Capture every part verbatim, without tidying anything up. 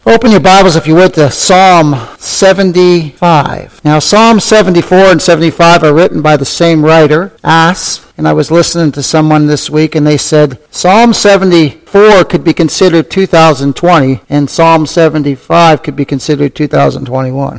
Open your Bibles, if you would, to Psalm seventy-five. Now, Psalm seventy-four and seventy-five are written by the same writer, Asaph. And I was listening to someone this week, and they said Psalm seventy-four could be considered two thousand twenty, and Psalm seventy-five could be considered two thousand twenty-one.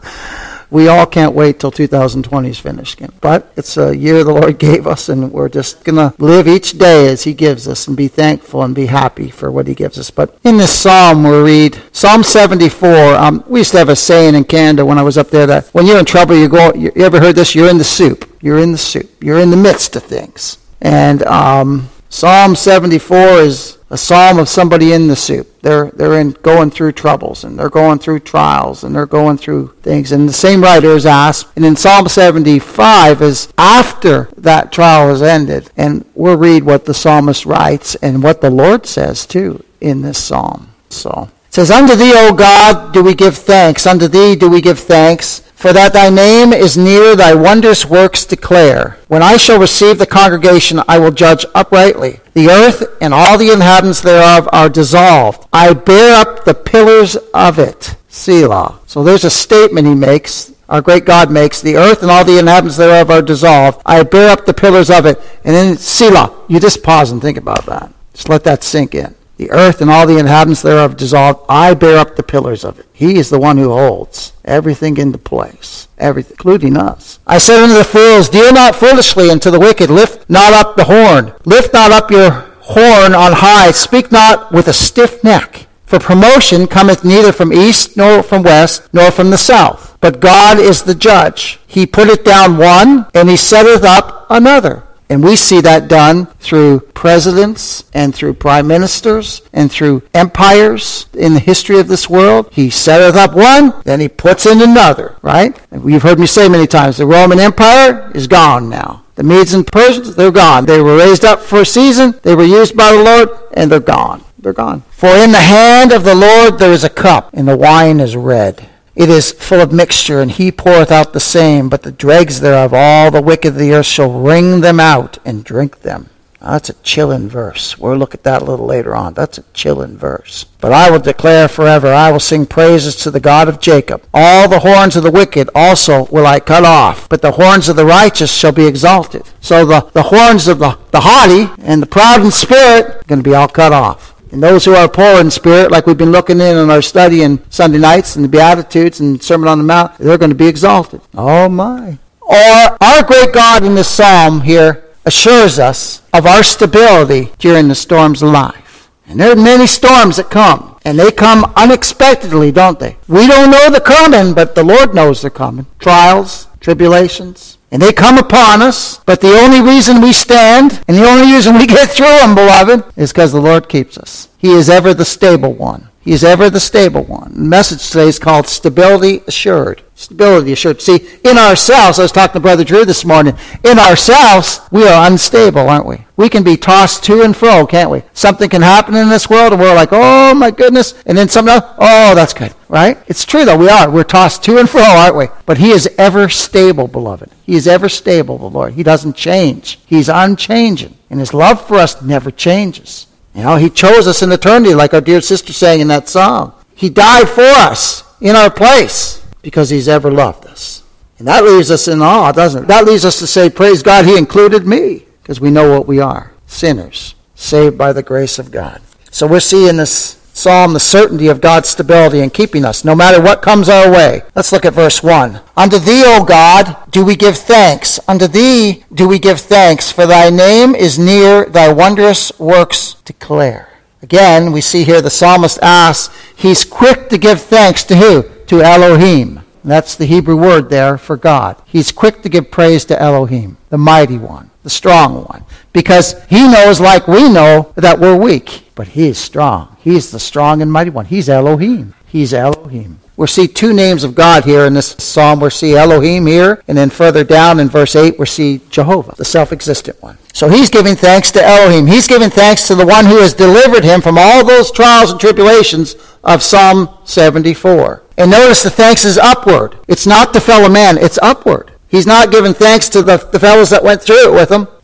We all can't wait till two thousand twenty is finished. But it's a year the Lord gave us, and we're just going to live each day as He gives us and be thankful and be happy for what He gives us. But in this psalm, we read Psalm seventy-four. Um, we used to have a saying in Canada when I was up there that when you're in trouble, you go. You ever heard this? You're in the soup. You're in the soup. You're in the midst of things. And um, Psalm seventy-four is a psalm of somebody in the soup. They're they're in going through troubles, and they're going through trials, and they're going through things. And the same writer is Asaph. And in Psalm seventy-five is after that trial has ended. And we'll read what the psalmist writes and what the Lord says too in this psalm. So it says, "Unto thee, O God, do we give thanks. Unto thee do we give thanks. For that thy name is near, thy wondrous works declare. When I shall receive the congregation, I will judge uprightly. The earth and all the inhabitants thereof are dissolved. I bear up the pillars of it." Selah. So there's a statement he makes, our great God makes. The earth and all the inhabitants thereof are dissolved. I bear up the pillars of it. And then Selah. You just pause and think about that. Just let that sink in. The earth and all the inhabitants thereof dissolved. I bear up the pillars of it. He is the one who holds everything into place, everything, including us. I said unto the fools, deal not foolishly, and to the wicked, lift not up the horn. Lift not up your horn on high. Speak not with a stiff neck. For promotion cometh neither from east, nor from west, nor from the south. But God is the judge. He putteth down one, and he setteth up another. And we see that done through presidents and through prime ministers and through empires in the history of this world. He setteth up one, then he puts in another, right? And you've heard me say many times, the Roman Empire is gone now. The Medes and Persians, they're gone. They were raised up for a season, they were used by the Lord, and they're gone. They're gone. For in the hand of the Lord there is a cup, and the wine is red. It is full of mixture, and he poureth out the same, but the dregs thereof, all the wicked of the earth shall wring them out and drink them. Now, that's a chilling verse. We'll look at that a little later on. That's a chilling verse. But I will declare forever, I will sing praises to the God of Jacob. All the horns of the wicked also will I cut off, but the horns of the righteous shall be exalted. So the, the horns of the, the haughty and the proud in spirit are going to be all cut off. And those who are poor in spirit, like we've been looking in on our study in Sunday nights and the Beatitudes and Sermon on the Mount, they're going to be exalted. Oh my. Or our great God in this psalm here assures us of our stability during the storms of life. And there are many storms that come. And they come unexpectedly, don't they? We don't know they're coming, but the Lord knows they're coming. Trials, tribulations. And they come upon us, but the only reason we stand, and the only reason we get through them, beloved, is because the Lord keeps us. He is ever the stable one. He is ever the stable one. The message today is called Stability Assured. Stability Assured. See, in ourselves, I was talking to Brother Drew this morning, in ourselves, we are unstable, aren't we? We can be tossed to and fro, can't we? Something can happen in this world, and we're like, oh my goodness, and then something else, oh, that's good, right? It's true, though, we are. We're tossed to and fro, aren't we? But he is ever stable, beloved. He is ever stable, the Lord. He doesn't change. He's unchanging, and his love for us never changes. You know, he chose us in eternity, like our dear sister sang in that song. He died for us in our place because he's ever loved us. And that leaves us in awe, doesn't it? That leaves us to say, praise God, he included me, because we know what we are, sinners, saved by the grace of God. So we're seeing this psalm, the certainty of God's stability in keeping us, no matter what comes our way. Let's look at verse one. Unto thee, O God, do we give thanks. Unto thee do we give thanks, for thy name is near, thy wondrous works declare. Again, we see here the psalmist asks, he's quick to give thanks to who? To Elohim. That's the Hebrew word there for God. He's quick to give praise to Elohim, the mighty one, the strong one, because he knows, like we know, that we're weak, but he is strong. He's the strong and mighty one. He's Elohim. He's Elohim. We see two names of God here in this psalm. We see Elohim here, and then further down in verse eight, we see Jehovah, the self-existent one. So he's giving thanks to Elohim. He's giving thanks to the one who has delivered him from all those trials and tribulations of Psalm seventy-four. And notice the thanks is upward. It's not to fellow man, it's upward. He's not giving thanks to the, the fellows that went through it with him.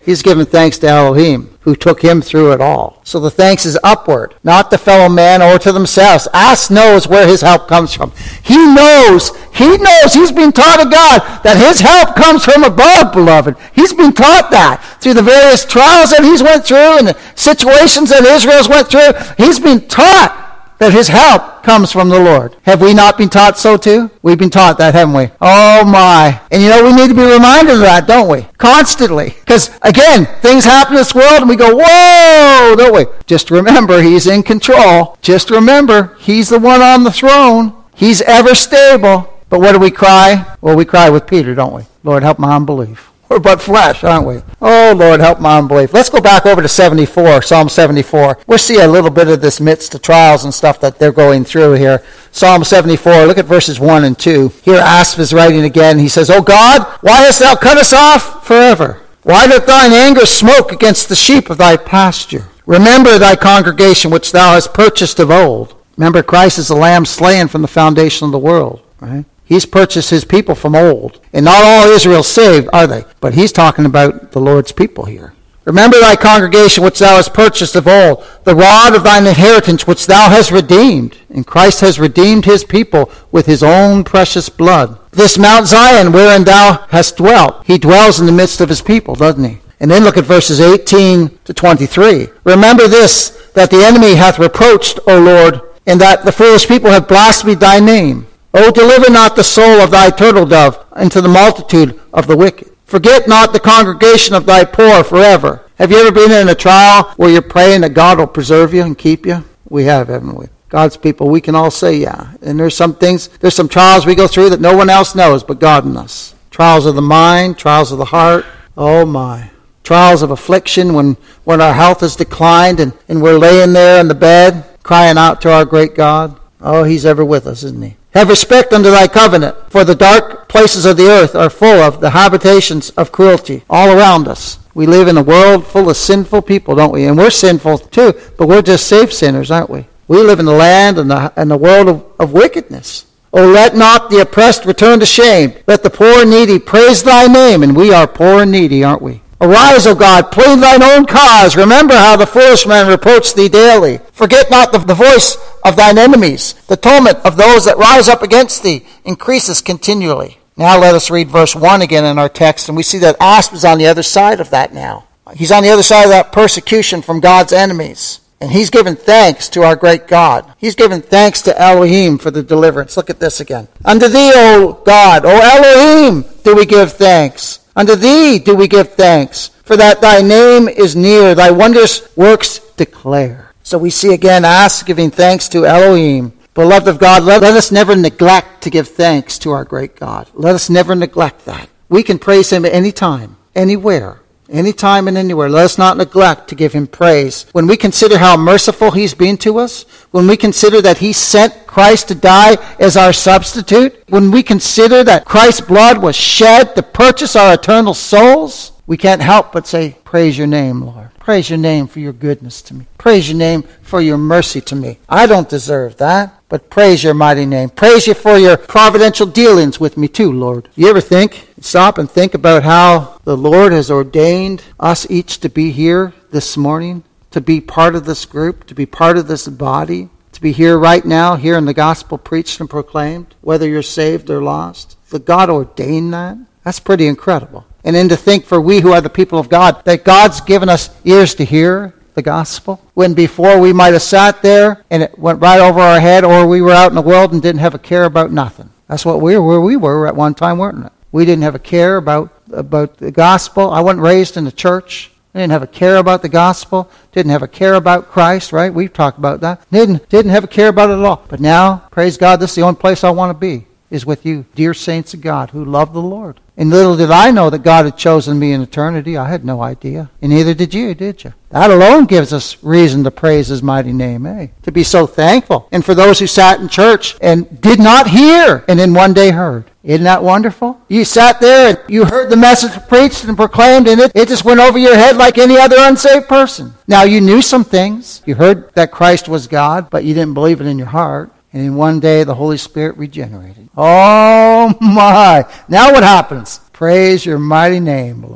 He's giving thanks to Elohim, who took him through it all. So the thanks is upward, not to fellow man or to themselves. As knows where his help comes from. He knows, he knows, he's been taught of God that his help comes from above, beloved. He's been taught that through the various trials that he's went through and the situations that Israel's went through. He's been taught that his help comes from the Lord. Have we not been taught so too? We've been taught that, haven't we? Oh my. And you know, we need to be reminded of that, don't we? Constantly. Because again, things happen in this world and we go, whoa, don't we? Just remember, he's in control. Just remember, he's the one on the throne. He's ever stable. But what do we cry? Well, we cry with Peter, don't we? Lord, help my unbelief. We're but flesh, aren't we? Oh, Lord, help my unbelief. Let's go back over to seventy-four, Psalm seventy-four. We'll see a little bit of this midst of trials and stuff that they're going through here. Psalm seventy-four, look at verses one and two. Here Asaph is writing again. He says, O God, why hast thou cut us off forever? Why doth thine anger smoke against the sheep of thy pasture? Remember thy congregation which thou hast purchased of old. Remember, Christ is the lamb slain from the foundation of the world, right? He's purchased his people from old. And not all Israel saved, are they? But he's talking about the Lord's people here. Remember thy congregation which thou hast purchased of old, the rod of thine inheritance which thou hast redeemed. And Christ has redeemed his people with his own precious blood. This Mount Zion wherein thou hast dwelt. He dwells in the midst of his people, doesn't he? And then look at verses eighteen to twenty-three. Remember this, that the enemy hath reproached, O Lord, and that the foolish people have blasphemed thy name. O deliver not the soul of thy turtle dove into the multitude of the wicked. Forget not the congregation of thy poor forever. Have you ever been in a trial where you're praying that God will preserve you and keep you? We have, haven't we? God's people, we can all say yeah. And there's some things, there's some trials we go through that no one else knows but God and us. Trials of the mind, trials of the heart. Oh my. Trials of affliction when, when our health has declined and, and we're laying there in the bed crying out to our great God. Oh, he's ever with us, isn't he? Have respect unto thy covenant, for the dark places of the earth are full of the habitations of cruelty all around us. We live in a world full of sinful people, don't we? And we're sinful too, but we're just saved sinners, aren't we? We live in the land and the, and the world of, of wickedness. Oh, let not the oppressed return to shame. Let the poor and needy praise thy name. And we are poor and needy, aren't we? Arise, O God, plead thine own cause. Remember how the foolish man reproach thee daily. Forget not the, the voice of thine enemies. The torment of those that rise up against thee increases continually. Now let us read verse one again in our text, and we see that Asaph is on the other side of that now. He's on the other side of that persecution from God's enemies. And he's given thanks to our great God. He's given thanks to Elohim for the deliverance. Look at this again. Unto thee, O God, O Elohim, do we give thanks. Unto thee do we give thanks, for that thy name is near, thy wondrous works declare. So we see again Asaph giving thanks to Elohim. Beloved of God, let, let us never neglect to give thanks to our great God. Let us never neglect that. We can praise him at any time, anywhere. Anytime and anywhere. Let us not neglect to give him praise. When we consider how merciful he's been to us, when we consider that he sent Christ to die as our substitute, when we consider that Christ's blood was shed to purchase our eternal souls, we can't help but say, praise your name, Lord. Praise your name for your goodness to me. Praise your name for your mercy to me. I don't deserve that, but praise your mighty name. Praise you for your providential dealings with me too, Lord. You ever think, stop and think about how the Lord has ordained us each to be here this morning, to be part of this group, to be part of this body, to be here right now, hearing the gospel preached and proclaimed, whether you're saved or lost? Did God ordain that? That's pretty incredible. And then to think for we who are the people of God, that God's given us ears to hear the gospel, when before we might have sat there and it went right over our head, or we were out in the world and didn't have a care about nothing. That's what we were, where we were at one time, weren't it? We didn't have a care about, about the gospel. I wasn't raised in the church. I didn't have a care about the gospel. Didn't have a care about Christ, right? We've talked about that. Didn't, didn't have a care about it at all. But now, praise God, this is the only place I want to be, is with you, dear saints of God, who love the Lord. And little did I know that God had chosen me in eternity. I had no idea. And neither did you, did you? That alone gives us reason to praise his mighty name, eh? To be so thankful. And for those who sat in church and did not hear, and then one day heard. Isn't that wonderful? You sat there and you heard the message preached and proclaimed, and it, it just went over your head like any other unsaved person. Now, you knew some things. You heard that Christ was God, but you didn't believe it in your heart. And in one day, the Holy Spirit regenerated. Oh, my. Now what happens? Praise your mighty name, Lord.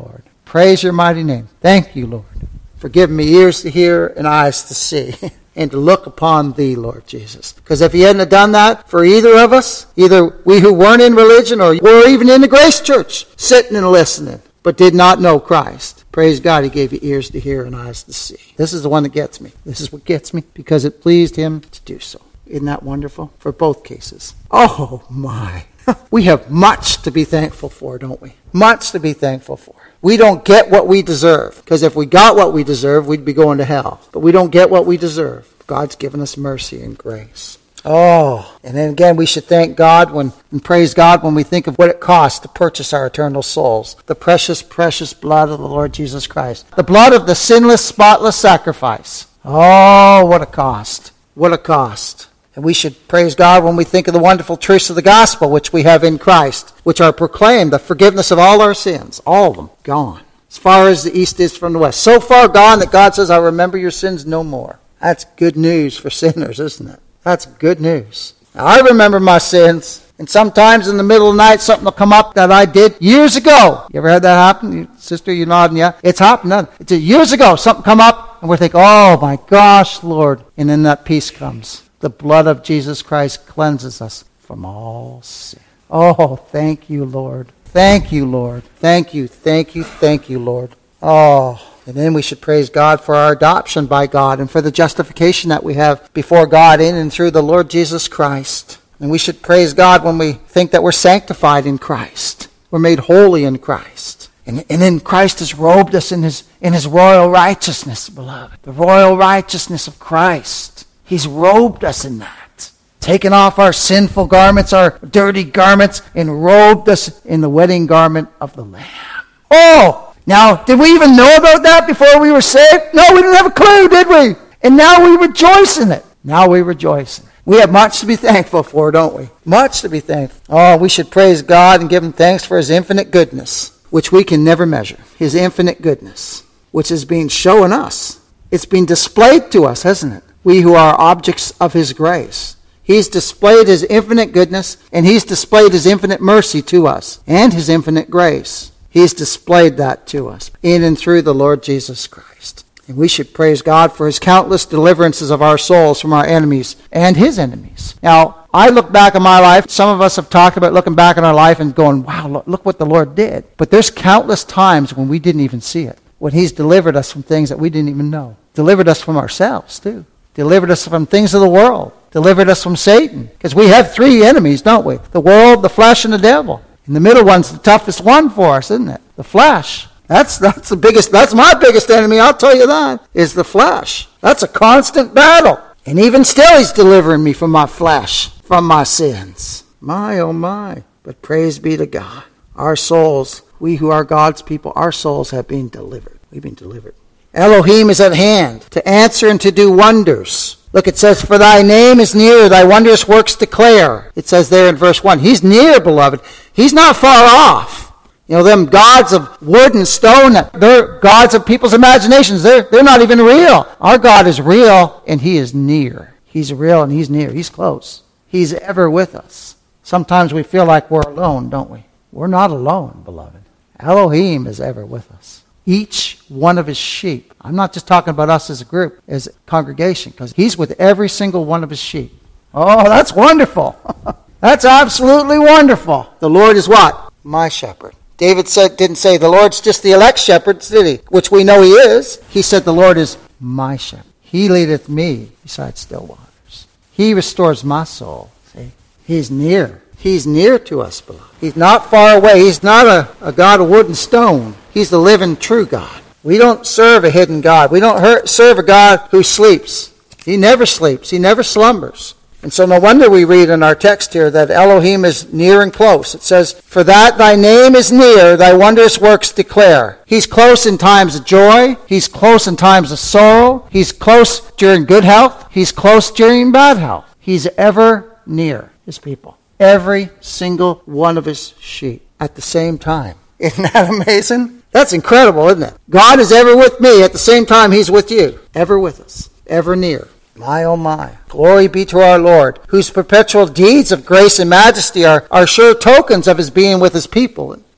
Praise your mighty name. Thank you, Lord, for giving me ears to hear and eyes to see and to look upon thee, Lord Jesus. Because if he hadn't have done that for either of us, either we who weren't in religion or were even in the Grace Church, sitting and listening, but did not know Christ, praise God, he gave you ears to hear and eyes to see. This is the one that gets me. This is what gets me because it pleased him to do so. Isn't that wonderful? For both cases. Oh, my. We have much to be thankful for, don't we? Much to be thankful for. We don't get what we deserve. Because if we got what we deserve, we'd be going to hell. But we don't get what we deserve. God's given us mercy and grace. Oh, and then again, we should thank God when and praise God when we think of what it costs to purchase our eternal souls. The precious, precious blood of the Lord Jesus Christ. The blood of the sinless, spotless sacrifice. Oh, what a cost. What a cost. And we should praise God when we think of the wonderful truths of the gospel which we have in Christ, which are proclaimed, the forgiveness of all our sins, all of them, gone. As far as the east is from the west. So far gone that God says, I'll remember your sins no more. That's good news for sinners, isn't it? That's good news. Now, I remember my sins, and sometimes in the middle of the night something will come up that I did years ago. You ever had that happen? You, sister, you nodding, yeah? It's happened. It's years ago, something come up, and we're thinking, oh my gosh, Lord. And then that peace comes. The blood of Jesus Christ cleanses us from all sin. Oh, thank you, Lord. Thank you, Lord. Thank you, thank you, thank you, Lord. Oh, and then we should praise God for our adoption by God and for the justification that we have before God in and through the Lord Jesus Christ. And we should praise God when we think that we're sanctified in Christ. We're made holy in Christ. And, and then Christ has robed us in his, in his royal righteousness, beloved. The royal righteousness of Christ. He's robed us in that. Taken off our sinful garments, our dirty garments, and robed us in the wedding garment of the Lamb. Oh! Now, did we even know about that before we were saved? No, we didn't have a clue, did we? And now we rejoice in it. Now we rejoice in it. We have much to be thankful for, don't we? Much to be thankful. Oh, we should praise God and give him thanks for his infinite goodness, which we can never measure. His infinite goodness, which is being shown us. It's been displayed to us, hasn't it? We who are objects of his grace. He's displayed his infinite goodness, and he's displayed his infinite mercy to us, and his infinite grace. He's displayed that to us in and through the Lord Jesus Christ. And we should praise God for his countless deliverances of our souls from our enemies and his enemies. Now, I look back on my life. Some of us have talked about looking back on our life and going, wow, look what the Lord did. But there's countless times when we didn't even see it. When he's delivered us from things that we didn't even know. Delivered us from ourselves, too. Delivered us from things of the world. Delivered us from Satan. Because we have three enemies, don't we? The world, the flesh, and the devil. And the middle one's the toughest one for us, isn't it? The flesh. That's that's the biggest, that's my biggest enemy, I'll tell you that, is the flesh. That's a constant battle. And even still he's delivering me from my flesh, from my sins. My, oh my. But praise be to God. Our souls, we who are God's people, our souls have been delivered. We've been delivered. Elohim is at hand to answer and to do wonders. Look, it says, for thy name is near, thy wondrous works declare. It says there in verse one. He's near, beloved. He's not far off. You know, them gods of wood and stone, they're gods of people's imaginations. They're, they're not even real. Our God is real, and he is near. He's real, and he's near. He's close. He's ever with us. Sometimes we feel like we're alone, don't we? We're not alone, beloved. Elohim is ever with us. Each one of his sheep. I'm not just talking about us as a group, as a congregation, because he's with every single one of his sheep. Oh, that's wonderful. That's absolutely wonderful. The Lord is what? My shepherd. David said, didn't say the Lord's just the elect shepherd, did he? Which we know he is. He said the Lord is my shepherd. He leadeth me beside still waters. He restores my soul. See? He's near. He's near to us, beloved. He's not far away. He's not a, a God of wood and stone. He's the living, true God. We don't serve a hidden God. We don't hurt, serve a God who sleeps. He never sleeps. He never slumbers. And so no wonder we read in our text here that Elohim is near and close. It says, for that thy name is near, thy wondrous works declare. He's close in times of joy. He's close in times of sorrow. He's close during good health. He's close during bad health. He's ever near his people. Every single one of his sheep at the same time. Isn't that amazing? That's incredible, isn't it? God is ever with me at the same time he's with you. Ever with us. Ever near. My, oh my. Glory be to our Lord, whose perpetual deeds of grace and majesty are, are sure tokens of his being with his people.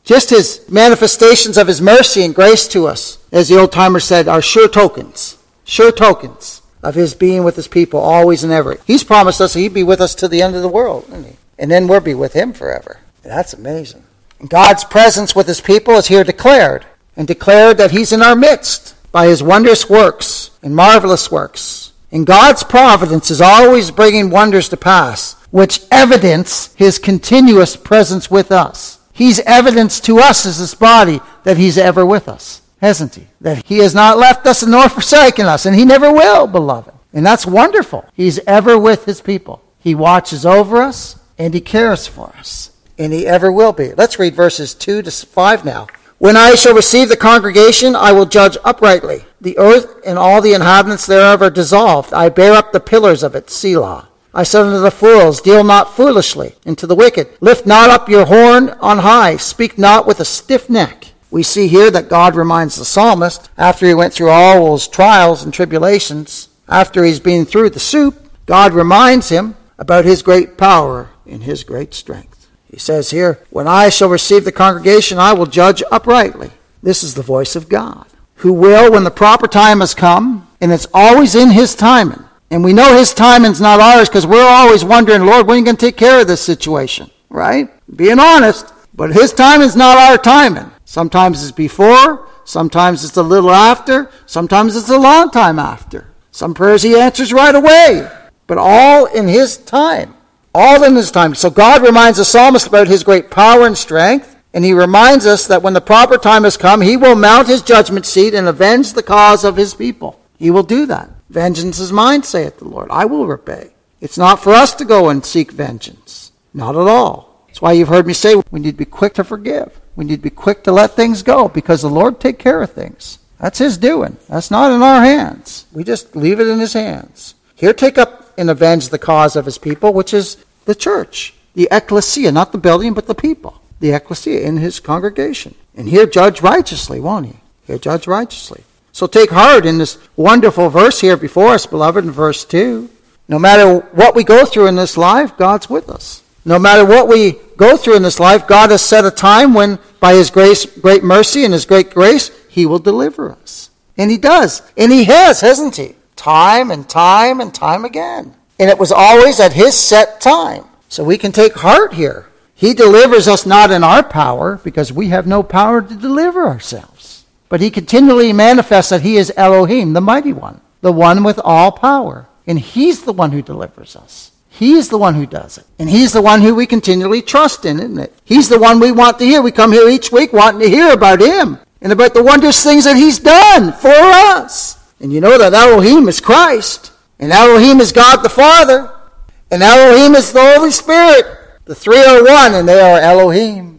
Just his manifestations of his mercy and grace to us, as the old-timer said, are sure tokens. Sure tokens of his being with his people always and ever. He's promised us he'd be with us to the end of the world, isn't he? And then we'll be with him forever. That's amazing. And God's presence with his people is here declared, and declared that he's in our midst by his wondrous works and marvelous works. And God's providence is always bringing wonders to pass, which evidence his continuous presence with us. He's evidence to us as his body that he's ever with us, hasn't he? That he has not left us nor forsaken us, and he never will, beloved. And that's wonderful. He's ever with his people. He watches over us, and he cares for us, and he ever will be. Let's read verses two to five now. When I shall receive the congregation, I will judge uprightly. The earth and all the inhabitants thereof are dissolved. I bear up the pillars of it, Selah. I said unto the fools, deal not foolishly, and to the wicked, lift not up your horn on high, speak not with a stiff neck. We see here that God reminds the psalmist, after he went through all those trials and tribulations, after he's been through the soup, God reminds him about his great power and his great strength. He says here, when I shall receive the congregation, I will judge uprightly. This is the voice of God, who will, when the proper time has come, and it's always in his timing. And we know his timing's not ours because we're always wondering, Lord, when are you going to take care of this situation? Right? Being honest. But his timing's not our timing. Sometimes it's before. Sometimes it's a little after. Sometimes it's a long time after. Some prayers he answers right away. But all in his time. All in his time. So God reminds the psalmist about his great power and strength. And he reminds us that when the proper time has come, he will mount his judgment seat and avenge the cause of his people. He will do that. Vengeance is mine, saith the Lord. I will repay. It's not for us to go and seek vengeance. Not at all. That's why you've heard me say we need to be quick to forgive. We need to be quick to let things go because the Lord take care of things. That's his doing. That's not in our hands. We just leave it in his hands. Here take up and avenge the cause of his people, which is the church. The ecclesia, not the building, but the people. The ecclesia in his congregation. And here judge righteously, won't he? Here judge righteously. So take heart in this wonderful verse here before us, beloved, in verse two. No matter what we go through in this life, God's with us. No matter what we go through in this life, God has set a time when, by his grace, great mercy and his great grace, he will deliver us. And he does. And he has, hasn't he? Time and time and time again. And it was always at his set time. So we can take heart here. He delivers us not in our power, because we have no power to deliver ourselves. But he continually manifests that he is Elohim, the mighty one, the one with all power. And he's the one who delivers us. He's the one who does it. And he's the one who we continually trust in, isn't it? He's the one we want to hear. We come here each week wanting to hear about him and about the wondrous things that he's done for us. And you know that Elohim is Christ. And Elohim is God the Father. And Elohim is the Holy Spirit. The three are one, and they are Elohim.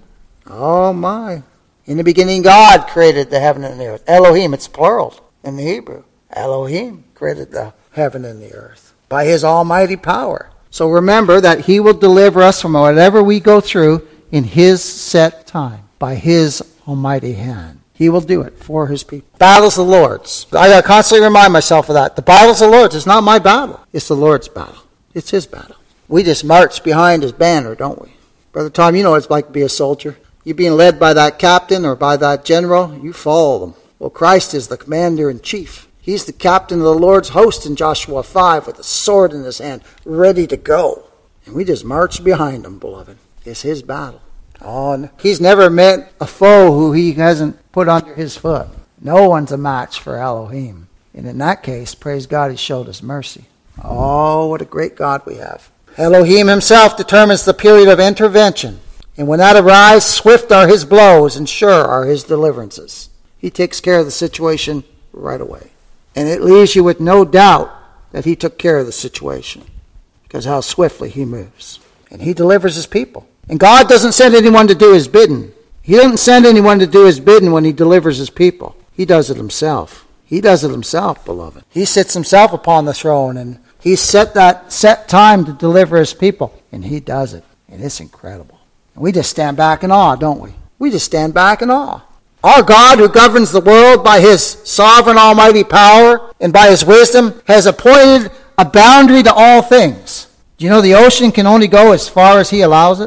Oh my. In the beginning, God created the heaven and the earth. Elohim, it's plural in the Hebrew. Elohim created the heaven and the earth by his almighty power. So remember that he will deliver us from whatever we go through in his set time, by his almighty hand. He will do it for his people. Battle's the Lord's. I got to constantly remind myself of that. The battle's the Lord's. It's not my battle. It's the Lord's battle. It's his battle. We just march behind his banner, don't we? Brother Tom, you know what it's like to be a soldier. You're being led by that captain or by that general, you follow them. Well, Christ is the commander-in-chief. He's the captain of the Lord's host in Joshua five with a sword in his hand, ready to go. And we just march behind him, beloved. It's his battle. Oh, he's never met a foe who he hasn't put under his foot. No one's a match for Elohim. And in that case, praise God, he showed us mercy. Oh, what a great God we have. Elohim himself determines the period of intervention. And when that arrives, swift are his blows and sure are his deliverances. He takes care of the situation right away. And it leaves you with no doubt that he took care of the situation, because how swiftly he moves. And he delivers his people. And God doesn't send anyone to do his bidding. He doesn't send anyone to do his bidding when he delivers his people. He does it himself. He does it himself, beloved. He sits himself upon the throne, and he set that set time to deliver his people. And he does it. And it's incredible. And we just stand back in awe, don't we? We just stand back in awe. Our God, who governs the world by his sovereign almighty power and by his wisdom, has appointed a boundary to all things. Do you know the ocean can only go as far as he allows it?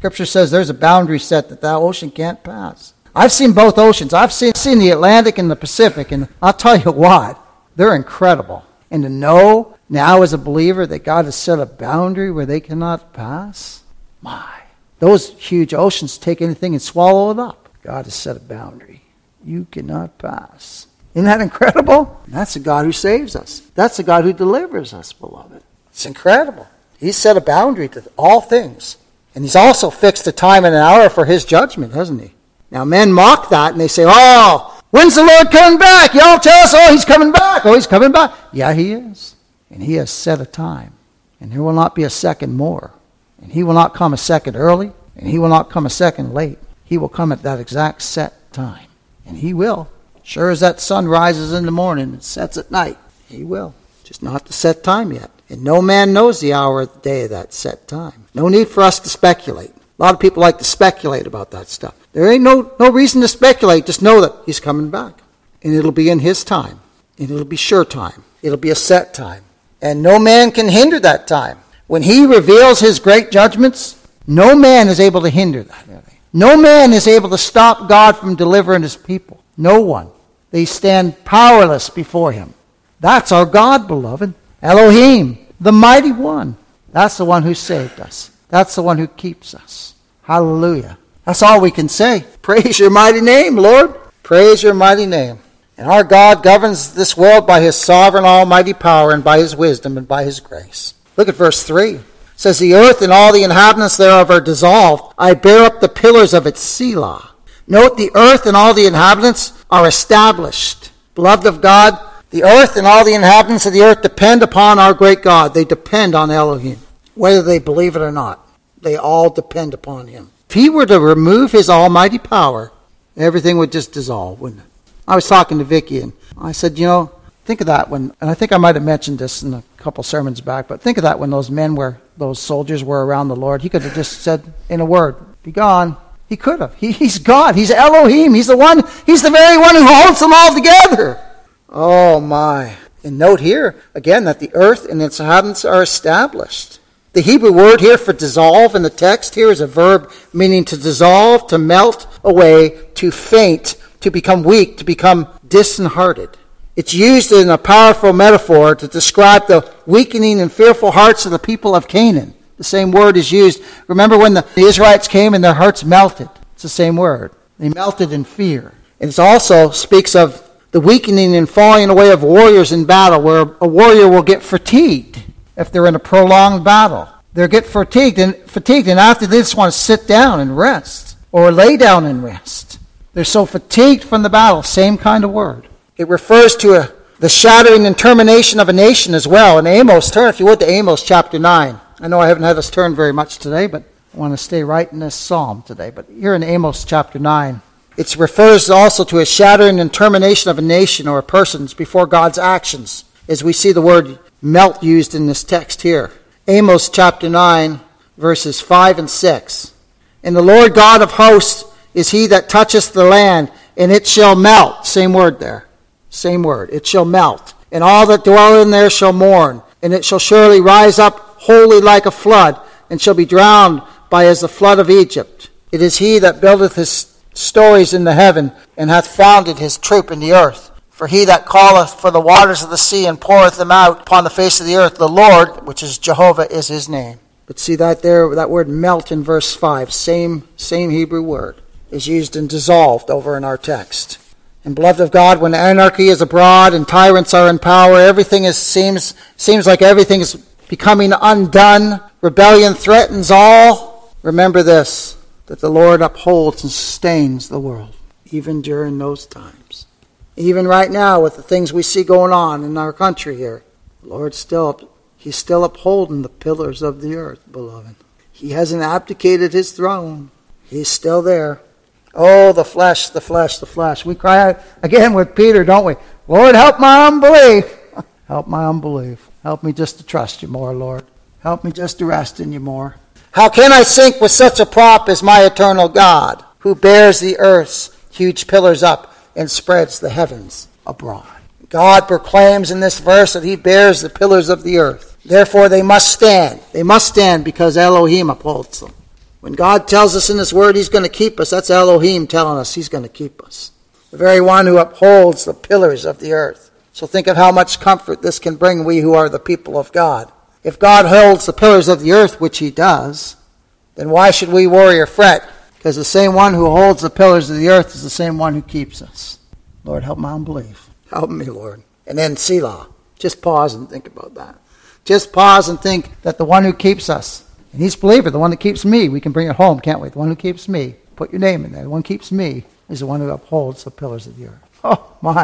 Scripture says there's a boundary set that that ocean can't pass. I've seen both oceans. I've seen, seen the Atlantic and the Pacific, and I'll tell you what, they're incredible. And to know now as a believer that God has set a boundary where they cannot pass, my. Those huge oceans take anything and swallow it up. God has set a boundary. You cannot pass. Isn't that incredible? And that's the God who saves us. That's the God who delivers us, beloved. It's incredible. He's set a boundary to all things. And he's also fixed a time and an hour for his judgment, hasn't he? Now men mock that and they say, oh, when's the Lord coming back? Y'all tell us, oh, he's coming back. Oh, he's coming back. Yeah, he is. And he has set a time. And there will not be a second more. And he will not come a second early. And he will not come a second late. He will come at that exact set time. And he will. Sure as that sun rises in the morning and sets at night. He will. Just not the set time yet. And no man knows the hour or the day of that set time. No need for us to speculate. A lot of people like to speculate about that stuff. There ain't no, no reason to speculate. Just know that he's coming back. And it'll be in his time. And it'll be sure time. It'll be a set time. And no man can hinder that time. When he reveals his great judgments, no man is able to hinder that. No man is able to stop God from delivering his people. No one. They stand powerless before him. That's our God, beloved. Elohim, the mighty one. That's the one who saved us. That's the one who keeps us. Hallelujah. That's all we can say. Praise your mighty name, Lord. Praise your mighty name. And our God governs this world by his sovereign almighty power and by his wisdom and by his grace. Look at verse three. It says, the earth and all the inhabitants thereof are dissolved. I bear up the pillars of its Selah. Note, the earth and all the inhabitants are established. Beloved of God, the earth and all the inhabitants of the earth depend upon our great God. They depend on Elohim. Whether they believe it or not, they all depend upon him. If he were to remove his almighty power, everything would just dissolve, wouldn't it? I was talking to Vicky, and I said, you know, think of that when, and I think I might have mentioned this in a couple sermons back, but think of that when those men were, those soldiers were around the Lord. He could have just said in a word, be gone. He could have. He, he's God. He's Elohim. He's the one, he's the very one who holds them all together. Oh my. And note here, again, that the earth and its inhabitants are established. The Hebrew word here for dissolve in the text here is a verb meaning to dissolve, to melt away, to faint, to become weak, to become disheartened. It's used in a powerful metaphor to describe the weakening and fearful hearts of the people of Canaan. The same word is used. Remember when the Israelites came and their hearts melted? It's the same word. They melted in fear. And it also speaks of the weakening and falling away of warriors in battle, where a warrior will get fatigued if they're in a prolonged battle. They'll get fatigued, and fatigued, and after they just want to sit down and rest, or lay down and rest. They're so fatigued from the battle. Same kind of word. It refers to a, the shattering and termination of a nation as well. In Amos, turn if you would to Amos chapter nine. I know I haven't had us turn very much today, but I want to stay right in this psalm today. But here in Amos chapter nine, it refers also to a shattering and termination of a nation or a person's before God's actions, as we see the word melt used in this text here. Amos chapter nine, verses five and six. And the Lord God of hosts is he that toucheth the land, and it shall melt. Same word there. Same word. It shall melt. And all that dwell in there shall mourn. And it shall surely rise up wholly like a flood, and shall be drowned by as the flood of Egypt. It is he that buildeth his stories in the heaven, and hath founded his troop in the earth. For he that calleth for the waters of the sea, and poureth them out upon the face of the earth, the Lord, which is Jehovah, is his name. But see that there, that word melt in verse five, same, same Hebrew word, is used and dissolved over in our text. And beloved of God, when anarchy is abroad and tyrants are in power, everything is, seems, seems like everything is becoming undone. Rebellion threatens all. Remember this, that the Lord upholds and sustains the world, even during those times. Even right now with the things we see going on in our country here, the Lord still, he's still upholding the pillars of the earth, beloved. He hasn't abdicated his throne. He's still there. Oh, the flesh, the flesh, the flesh. We cry out again with Peter, don't we? Lord, help my unbelief. Help my unbelief. Help me just to trust you more, Lord. Help me just to rest in you more. How can I sink with such a prop as my eternal God, who bears the earth's huge pillars up and spreads the heavens abroad? God proclaims in this verse that he bears the pillars of the earth. Therefore they must stand. They must stand because Elohim upholds them. When God tells us in his word he's going to keep us, that's Elohim telling us he's going to keep us. The very one who upholds the pillars of the earth. So think of how much comfort this can bring we who are the people of God. If God holds the pillars of the earth, which he does, then why should we worry or fret? Because the same one who holds the pillars of the earth is the same one who keeps us. Lord, help my unbelief. Help me, Lord. And then Selah. Just pause and think about that. Just pause and think that the one who keeps us, and he's a believer, the one that keeps me, we can bring it home, can't we? The one who keeps me, put your name in there, the one who keeps me is the one who upholds the pillars of the earth. Oh, my.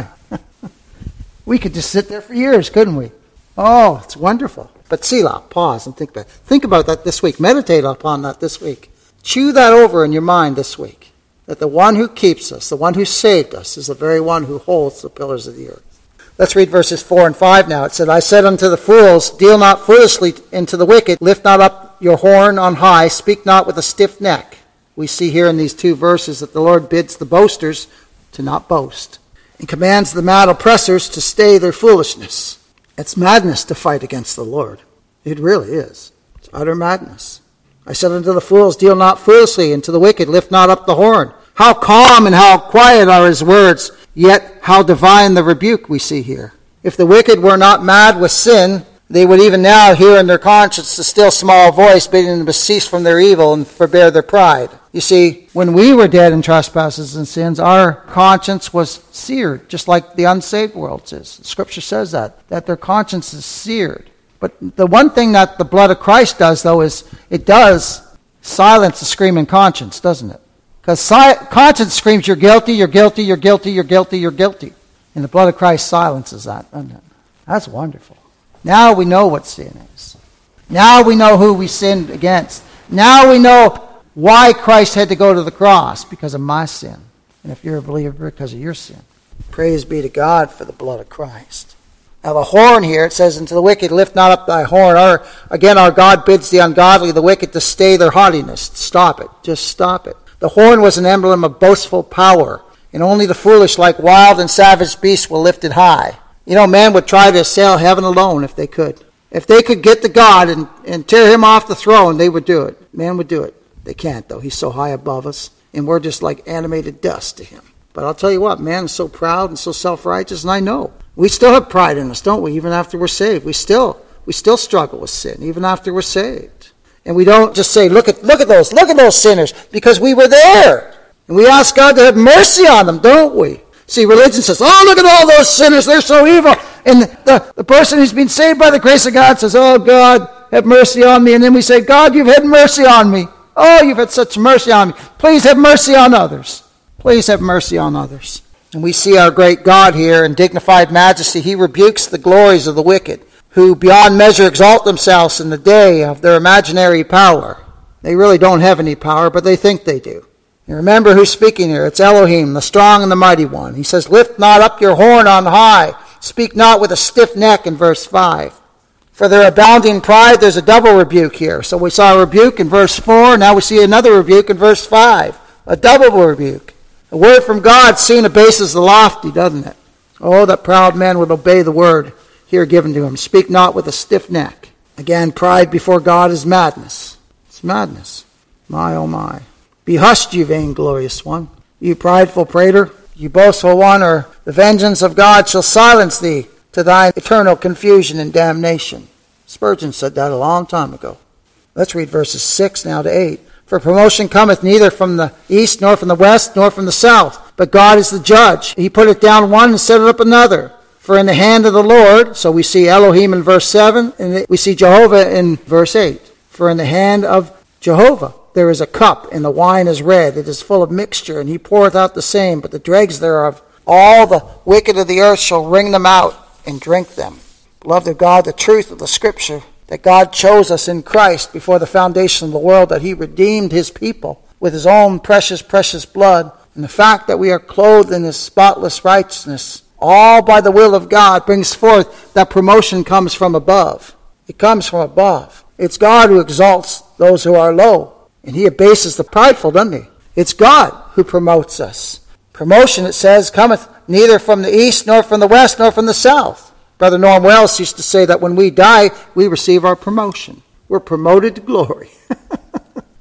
We could just sit there for years, couldn't we? Oh, it's wonderful. But Selah, pause and think about it. Think about that this week. Meditate upon that this week. Chew that over in your mind this week. That the one who keeps us, the one who saved us, is the very one who holds the pillars of the earth. Let's read verses four and five now. It said, I said unto the fools, deal not foolishly into the wicked, lift not up your horn on high, speak not with a stiff neck. We see here in these two verses that the Lord bids the boasters to not boast, and commands the mad oppressors to stay their foolishness. It's madness to fight against the Lord. It really is. It's utter madness. I said unto the fools, deal not foolishly, and to the wicked, lift not up the horn. How calm and how quiet are his words, yet how divine the rebuke we see here. If the wicked were not mad with sin, they would even now hear in their conscience the still small voice bidding them to cease from their evil and forbear their pride. You see, when we were dead in trespasses and sins, our conscience was seared, just like the unsaved world is. Scripture says that, that their conscience is seared. But the one thing that the blood of Christ does, though, is it does silence the screaming conscience, doesn't it? Because si- conscience screams, you're guilty, you're guilty, you're guilty, you're guilty, you're guilty. And the blood of Christ silences that, doesn't it? That's wonderful. Now we know what sin is. Now we know who we sinned against. Now we know why Christ had to go to the cross, because of my sin. And if you're a believer, because of your sin. Praise be to God for the blood of Christ. Now the horn here, it says, unto the wicked, lift not up thy horn. Our, again, our God bids the ungodly, the wicked, to stay their haughtiness. Stop it. Just stop it. The horn was an emblem of boastful power, and only the foolish, like wild and savage beasts, will lift it high. You know, man would try to assail heaven alone if they could. If they could get to God and, and tear him off the throne, they would do it. Man would do it. They can't, though. He's so high above us, and we're just like animated dust to him. But I'll tell you what, man is so proud and so self-righteous, and I know. We still have pride in us, don't we, even after we're saved? We still we still struggle with sin, even after we're saved. And we don't just say, look at look at those, look at those sinners, because we were there. And we ask God to have mercy on them, don't we? See, religion says, oh, look at all those sinners, they're so evil. And the, the person who's been saved by the grace of God says, oh, God, have mercy on me. And then we say, God, you've had mercy on me. Oh, you've had such mercy on me. Please have mercy on others. Please have mercy on others. And we see our great God here in dignified majesty. He rebukes the glories of the wicked, who beyond measure exalt themselves in the day of their imaginary power. They really don't have any power, but they think they do. And remember who's speaking here. It's Elohim, the strong and the mighty one. He says, lift not up your horn on high. Speak not with a stiff neck in verse five. For their abounding pride, there's a double rebuke here. So we saw a rebuke in verse four. Now we see another rebuke in verse five. A double rebuke. A word from God seen abases the lofty, doesn't it? Oh, that proud man would obey the word here given to him. Speak not with a stiff neck. Again, pride before God is madness. It's madness. My, oh my. Be hushed, you vainglorious one. You prideful prater. You boastful one, or the vengeance of God shall silence thee to thine eternal confusion and damnation. Spurgeon said that a long time ago. Let's read verses six now to eight. For promotion cometh neither from the east, nor from the west, nor from the south. But God is the judge. He put it down one and set it up another. For in the hand of the Lord, so we see Elohim in verse seven, and we see Jehovah in verse eight. For in the hand of Jehovah there is a cup, and the wine is red. It is full of mixture, and he poureth out the same, but the dregs thereof, all the wicked of the earth shall wring them out and drink them. Beloved of God, the truth of the Scripture, that God chose us in Christ before the foundation of the world, that he redeemed his people with his own precious, precious blood, and the fact that we are clothed in his spotless righteousness, all by the will of God, brings forth that promotion comes from above. It comes from above. It's God who exalts those who are low, and he abases the prideful, doesn't he? It's God who promotes us. Promotion, it says, cometh neither from the east, nor from the west, nor from the south. Brother Norm Wells used to say that when we die, we receive our promotion. We're promoted to glory.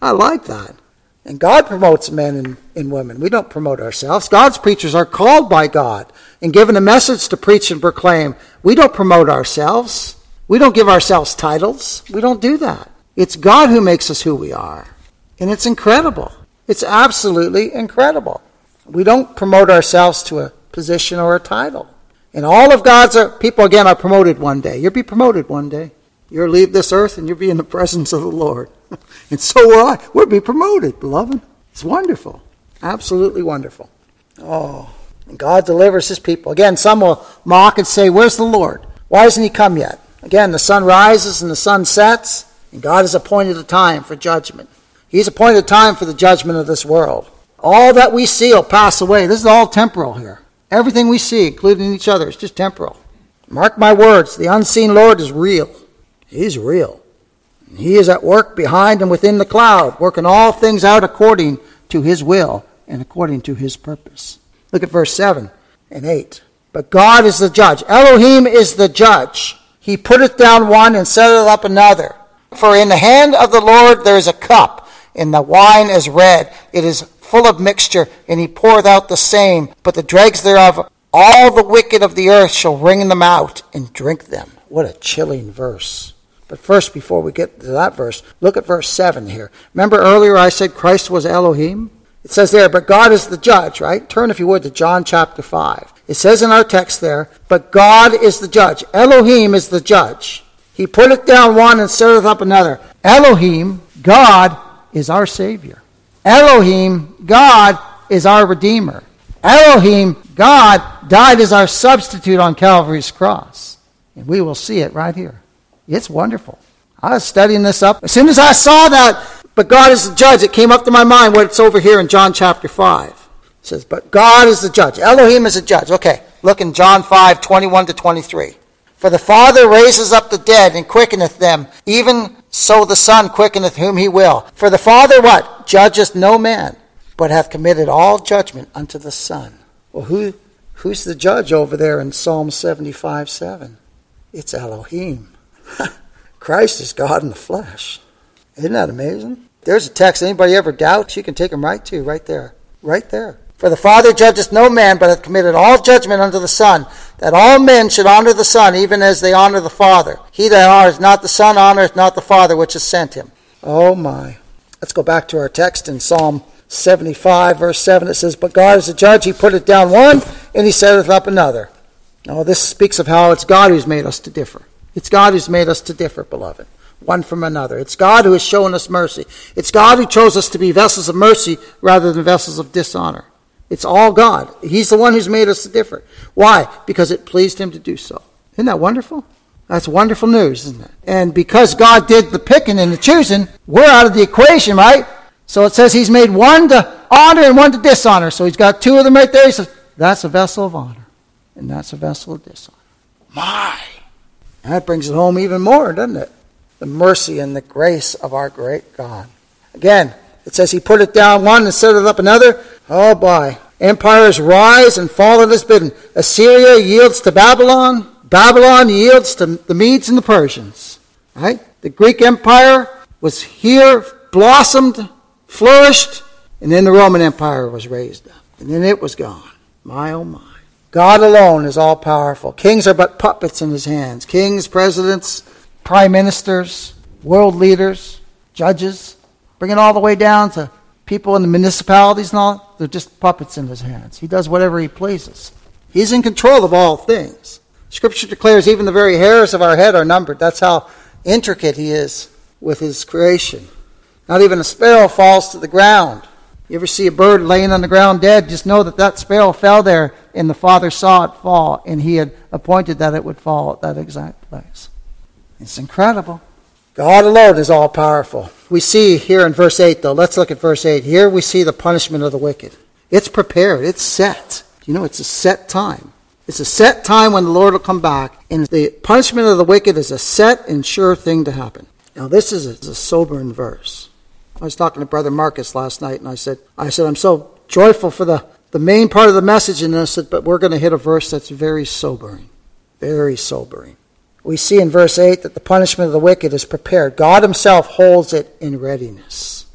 I like that. And God promotes men and, and women. We don't promote ourselves. God's preachers are called by God and given a message to preach and proclaim. We don't promote ourselves. We don't give ourselves titles. We don't do that. It's God who makes us who we are. And it's incredible. It's absolutely incredible. We don't promote ourselves to a position or a title. And all of God's people, again, are promoted one day. You'll be promoted one day. You'll leave this earth and you'll be in the presence of the Lord. And so will I. We'll be promoted, beloved. It's wonderful. Absolutely wonderful. Oh, and God delivers his people. Again, some will mock and say, where's the Lord? Why hasn't he come yet? Again, the sun rises and the sun sets, and God has appointed a time for judgment. He's appointed a time for the judgment of this world. All that we see will pass away. This is all temporal here. Everything we see, including each other, is just temporal. Mark my words, the unseen Lord is real. He's real. He is at work behind and within the cloud, working all things out according to his will and according to his purpose. Look at verse seven and eight. But God is the judge. Elohim is the judge. He putteth down one and setteth up another. For in the hand of the Lord there is a cup, and the wine is red. It is full of mixture, and he poureth out the same. But the dregs thereof, all the wicked of the earth shall wring them out and drink them. What a chilling verse. But first, before we get to that verse, look at verse seven here. Remember earlier I said Christ was Elohim? It says there, but God is the judge, right? Turn, if you would, to John chapter five. It says in our text there, but God is the judge. Elohim is the judge. He putteth down one and setteth up another. Elohim, God, is our Savior. Elohim, God, is our Redeemer. Elohim, God, died as our substitute on Calvary's cross. And we will see it right here. It's wonderful. I was studying this up. As soon as I saw that, but God is the judge, it came up to my mind what's over here in John chapter five. It says, but God is the judge. Elohim is the judge. Okay, look in John five, twenty-one to twenty-three. For the Father raises up the dead and quickeneth them, even so the Son quickeneth whom he will. For the Father what? Judgeth no man, but hath committed all judgment unto the Son. Well, who who's the judge over there in Psalm seventy-five, seven? It's Elohim. Christ is God in the flesh. Isn't that amazing? There's a text anybody ever doubts, you can take them right to, right there. Right there. For the Father judgeth no man, but hath committed all judgment unto the Son, that all men should honor the Son, even as they honor the Father. He that honoreth not the Son honoreth not the Father which has sent him. Oh my. Let's go back to our text in Psalm seventy-five, verse seven. It says, but God is the judge, he putteth down one, and he setteth up another. Now this speaks of how it's God who's made us to differ. It's God who's made us to differ, beloved, one from another. It's God who has shown us mercy. It's God who chose us to be vessels of mercy rather than vessels of dishonor. It's all God. He's the one who's made us to differ. Why? Because it pleased him to do so. Isn't that wonderful? That's wonderful news, isn't it? And because God did the picking and the choosing, we're out of the equation, right? So it says he's made one to honor and one to dishonor. So he's got two of them right there. He says, that's a vessel of honor, and that's a vessel of dishonor. My! That brings it home even more, doesn't it? The mercy and the grace of our great God. Again, it says he put it down one and set it up another. Oh boy. Empires rise and fall as bidden. Assyria yields to Babylon. Babylon yields to the Medes and the Persians. Right? The Greek Empire was here, blossomed, flourished, and then the Roman Empire was raised up. And then it was gone. My oh my. God alone is all-powerful. Kings are but puppets in his hands. Kings, presidents, prime ministers, world leaders, judges, bring it all the way down to people in the municipalities and all. They're just puppets in his hands. He does whatever he pleases. He's in control of all things. Scripture declares even the very hairs of our head are numbered. That's how intricate he is with his creation. Not even a sparrow falls to the ground. You ever see a bird laying on the ground dead? Just know that that sparrow fell there, and the Father saw it fall, and he had appointed that it would fall at that exact place. It's incredible. God alone is all-powerful. We see here in verse eight, though. Let's look at verse eight. Here we see the punishment of the wicked. It's prepared. It's set. You know, it's a set time. It's a set time when the Lord will come back, and the punishment of the wicked is a set and sure thing to happen. Now, this is a, a sobering verse. I was talking to Brother Marcus last night, and I said, I said, I'm so joyful for the, the main part of the message in this, but we're going to hit a verse that's very sobering. Very sobering. We see in verse eight that the punishment of the wicked is prepared. God himself holds it in readiness.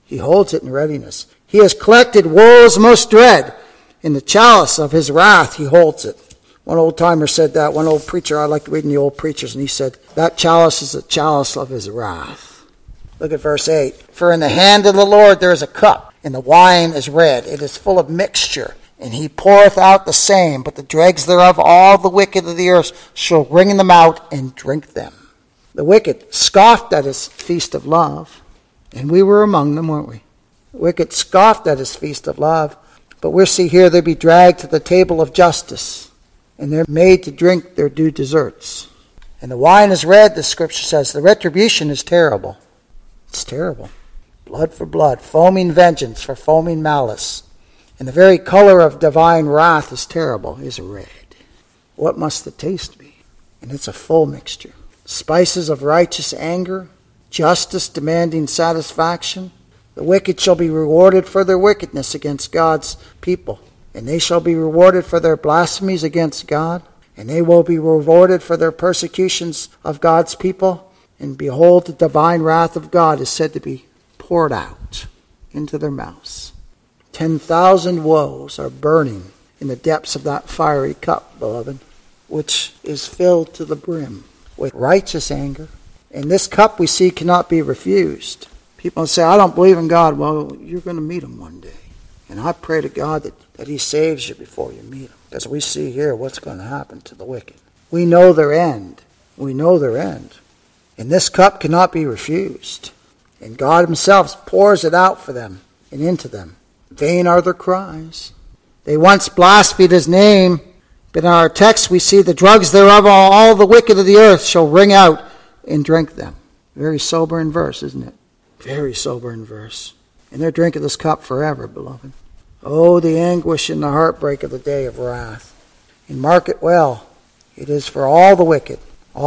He holds it in readiness. He has collected woes most dread. In the chalice of his wrath, he holds it. One old timer said that. One old preacher, I like reading the old preachers, and he said, that chalice is the chalice of his wrath. Look at verse eight. For in the hand of the Lord there is a cup, and the wine is red. It is full of mixture, and he poureth out the same. But the dregs thereof, all the wicked of the earth, shall wring them out and drink them. The wicked scoffed at his feast of love, and we were among them, weren't we? The wicked scoffed at his feast of love, but we'll see here they be dragged to the table of justice, and they're made to drink their due deserts. And the wine is red, the scripture says. The retribution is terrible. It's terrible. Blood for blood, foaming vengeance for foaming malice. And the very color of divine wrath is terrible, is red. What must the taste be? And it's a full mixture. Spices of righteous anger, justice demanding satisfaction. The wicked shall be rewarded for their wickedness against God's people. And they shall be rewarded for their blasphemies against God. And they will be rewarded for their persecutions of God's people. And behold, the divine wrath of God is said to be poured out into their mouths. Ten thousand woes are burning in the depths of that fiery cup, beloved, which is filled to the brim with righteous anger. And this cup we see cannot be refused. People say, I don't believe in God. Well, you're going to meet him one day. And I pray to God that, that he saves you before you meet him. Because we see here what's going to happen to the wicked. We know their end. We know their end. And this cup cannot be refused. And God himself pours it out for them and into them. Vain are their cries. They once blasphemed his name, but in our text we see the drugs thereof, all, all the wicked of the earth shall wring out and drink them. Very sobering verse, isn't it? Very sobering verse. And they're drinking this cup forever, beloved. Oh, the anguish and the heartbreak of the day of wrath. And mark it well. It is for all the wicked,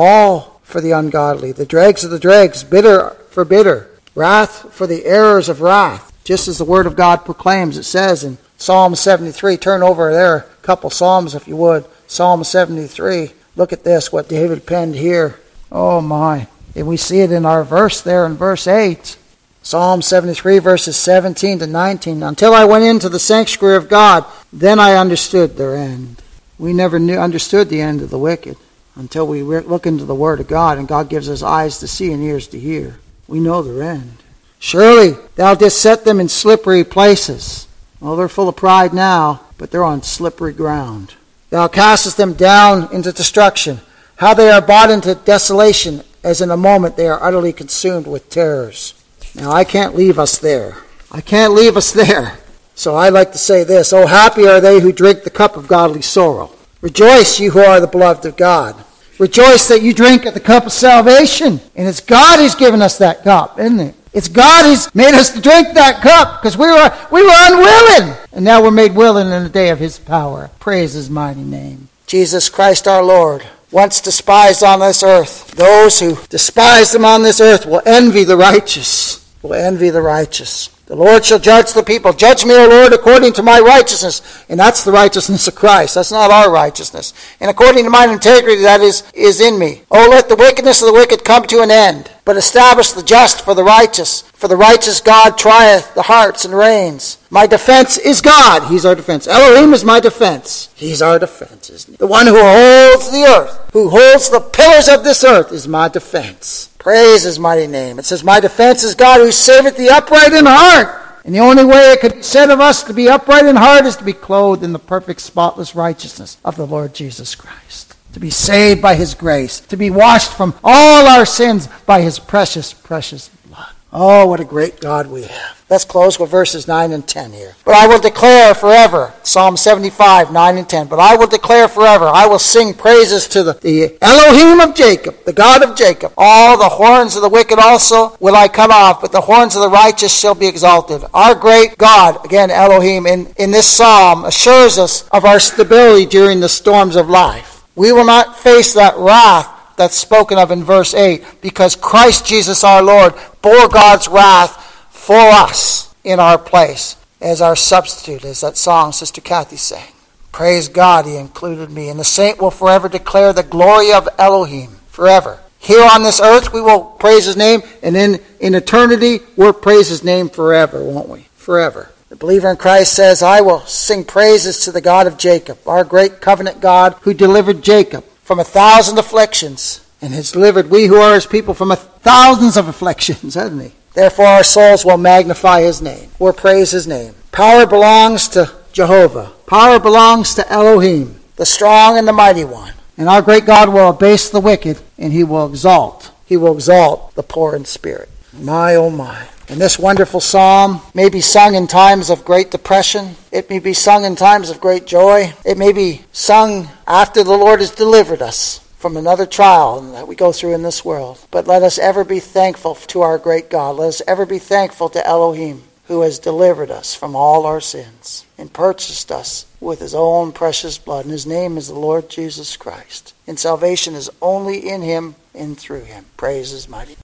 all for the ungodly, the dregs of the dregs, bitter for bitter, wrath for the errors of wrath. Just as the Word of God proclaims, it says in Psalm seventy-three, turn over there a couple Psalms if you would. Psalm seventy-three, look at this, what David penned here. Oh my. And we see it in our verse there in verse eight. Psalm seventy-three, verses seventeen to nineteen. Until I went into the sanctuary of God, then I understood their end. We never knew understood the end of the wicked until we look into the Word of God, and God gives us eyes to see and ears to hear. We know their end. Surely thou didst set them in slippery places. Well, they're full of pride now, but they're on slippery ground. Thou castest them down into destruction. How they are brought into desolation, as in a moment they are utterly consumed with terrors. Now, I can't leave us there. I can't leave us there. So I like to say this, oh, happy are they who drink the cup of godly sorrow. Rejoice, you who are the beloved of God. Rejoice that you drink at the cup of salvation. And it's God who's given us that cup, isn't it? It's God who's made us to drink that cup because we were, we were unwilling. And now we're made willing in the day of his power. Praise his mighty name. Jesus Christ our Lord, once despised on this earth. Those who despise him on this earth will envy the righteous. Will envy the righteous. The Lord shall judge the people. Judge me, O Lord, according to my righteousness. And that's the righteousness of Christ. That's not our righteousness. And according to mine integrity that is, is in me. O let the wickedness of the wicked come to an end. But establish the just for the righteous. For the righteous God trieth the hearts and reins. My defense is God. He's our defense. Elohim is my defense. He's our defense, isn't he? The one who holds the earth, who holds the pillars of this earth, is my defense. Praise his mighty name. It says, my defense is God who saveth the upright in heart. And the only way it could be said of us to be upright in heart is to be clothed in the perfect, spotless righteousness of the Lord Jesus Christ. To be saved by his grace. To be washed from all our sins by his precious, precious blood. Oh, what a great God we have. Let's close with verses nine and ten here. But I will declare forever, Psalm seventy-five, nine and ten. But I will declare forever, I will sing praises to the, the Elohim of Jacob, the God of Jacob. All the horns of the wicked also will I cut off, but the horns of the righteous shall be exalted. Our great God, again Elohim, in, in this psalm assures us of our stability during the storms of life. We will not face that wrath that's spoken of in verse eight, because Christ Jesus our Lord bore God's wrath for us in our place as our substitute, as that song Sister Kathy sang. Praise God, he included me. And the saint will forever declare the glory of Elohim, forever. Here on this earth, we will praise his name, and then in eternity, we'll praise his name forever, won't we? Forever. The believer in Christ says, I will sing praises to the God of Jacob, our great covenant God who delivered Jacob from a thousand afflictions and has delivered we who are his people from a thousands of afflictions, hasn't he? Therefore our souls will magnify his name, will praise his name. Power belongs to Jehovah. Power belongs to Elohim, the strong and the mighty one. And our great God will abase the wicked, and he will exalt. He will exalt the poor in spirit. My, oh my. And this wonderful psalm may be sung in times of great depression. It may be sung in times of great joy. It may be sung after the Lord has delivered us from another trial that we go through in this world. But let us ever be thankful to our great God. Let us ever be thankful to Elohim, who has delivered us from all our sins and purchased us with his own precious blood. And his name is the Lord Jesus Christ. And salvation is only in him and through him. Praise his mighty name.